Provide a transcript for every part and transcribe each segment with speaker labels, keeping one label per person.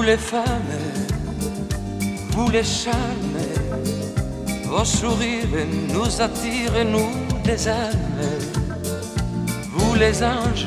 Speaker 1: les femmes, vous les charmes, vos sourires nous attirent, nous les âmes. Vous les anges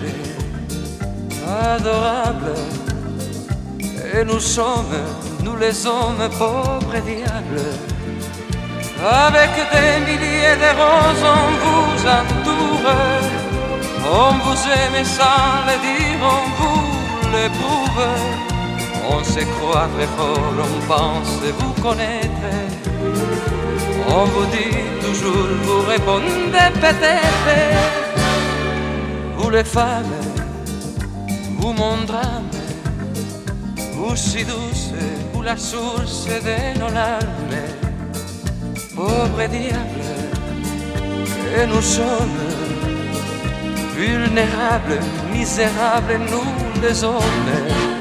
Speaker 1: adorables, et nous sommes, nous les hommes pauvres et diables. Avec des milliers de roses on vous entoure, on vous aime sans le dire, on vous l'éprouve. On se croit très fort, on pense vous connaître. On vous dit toujours, vous répondez peut-être. Vous les femmes, vous mon drame, vous si douce, vous la source de nos larmes. Pauvres diables, et nous sommes vulnérables, misérables, nous les hommes.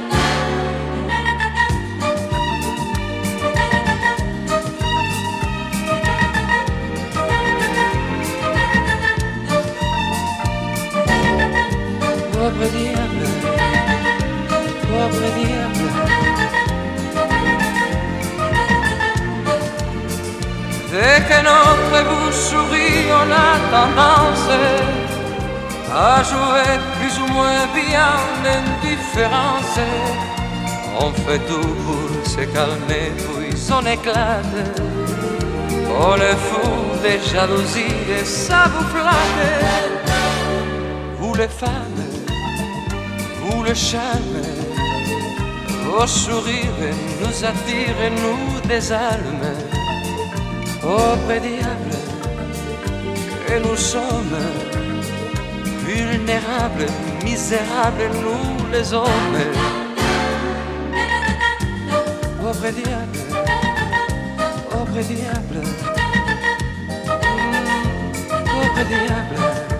Speaker 1: Pauvre diable, pauvre diable. Dès que notre bouche sourit, on a tendance à jouer plus ou moins bien l'indifférence. On fait tout pour se calmer, puis on éclate. On est fou de jalousie et ça vous flatte. Vous les femmes, vous le charme, vos sourires nous attirent, nous désarment. Pauvres diables, et nous sommes vulnérables, misérables, nous les hommes. Pauvres diables, pauvres diables, pauvres diables.